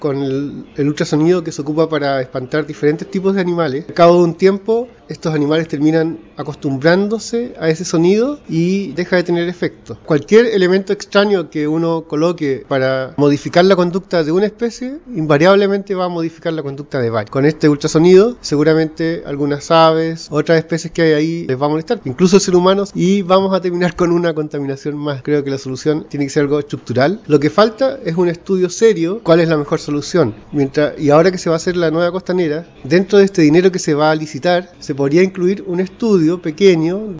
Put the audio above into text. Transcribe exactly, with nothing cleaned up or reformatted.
con el, el ultrasonido que se ocupa para espantar diferentes tipos de animales. Al cabo de un tiempo, estos animales terminan acostumbrándose a ese sonido y deja de tener efecto. Cualquier elemento extraño que uno coloque para modificar la conducta de una especie, invariablemente va a modificar la conducta de varias. Con este ultrasonido, seguramente algunas aves, otras especies que hay ahí les va a molestar, incluso el ser humano, y vamos a terminar con una contaminación más. Creo que la solución tiene que ser algo estructural. Lo que falta es un estudio serio, cuál es la mejor solución. Mientras, y ahora que se va a hacer la nueva costanera, dentro de este dinero que se va a licitar, se podría incluir un estudio pequeño